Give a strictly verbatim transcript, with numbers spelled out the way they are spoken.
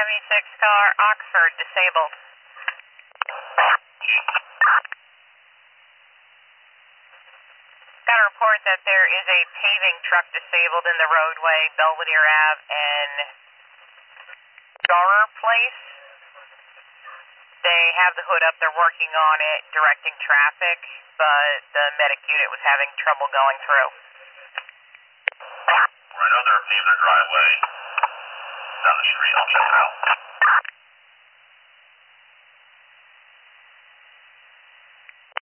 seventy-six car, Oxford, disabled. Got a report that there is a paving truck disabled in the roadway, Belvedere Ave and Storer Place. They have the hood up, they're working on it, directing traffic, but the medic unit was having trouble going through. Right, I know they're paving their driveway down the street, I'll check it out.